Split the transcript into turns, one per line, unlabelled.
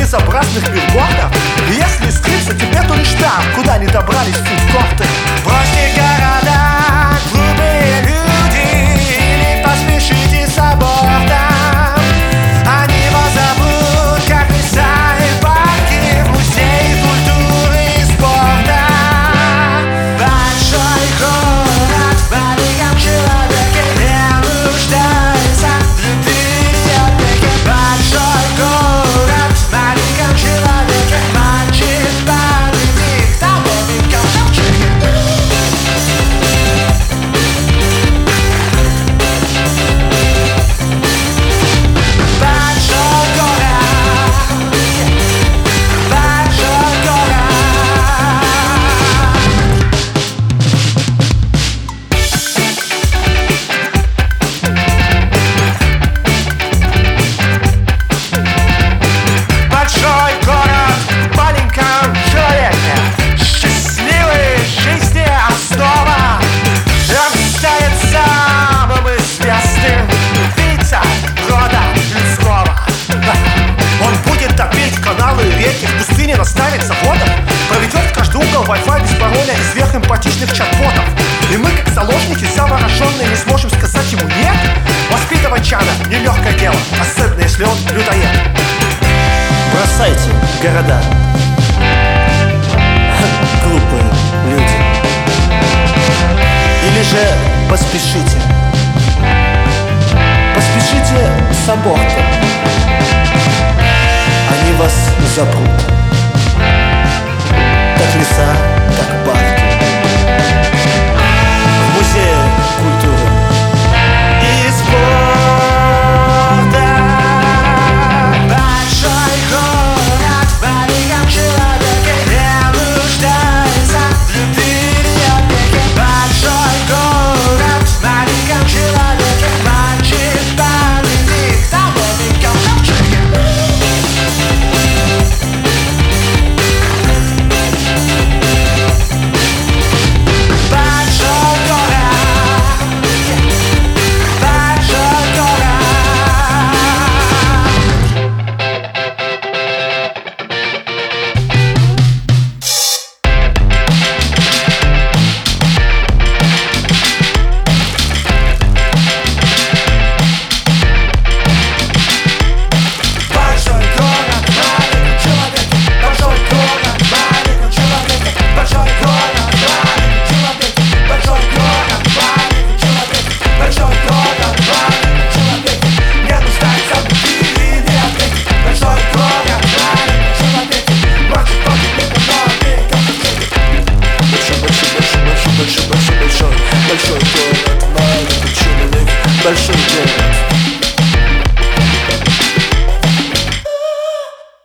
безобразных билбордов. И если скрыться тебе, то лишь там, куда не добрались фудкорты. Бросьте города, глупые люди, или поспешите с абортом. Они вас зовут, как леса и парки, в музее культуры и спорта. Большой город в маленьком человеке не нуждается в любви и опеке. Большой город в маленьком человеке, мальчик памятник того века в ковчеге. Большой город, большой город. Большой город в маленьком человеке. Счастливой жизни основа. Он станет самым известным убийца рода людского. Он будет топить каналы и реки, в пустыне наставит заводов, проведет в каждый угол Wi-Fi без пароля и сверхэмпатичных чат-ботов. И мы, как заложники, завороженные, не сможем сказать ему нет. Воспитывать чада — нелегкое дело, особенно если он людоед. Бросайте города, глупые люди, или же поспешите. Поспешите с абортом. Они вас запрут.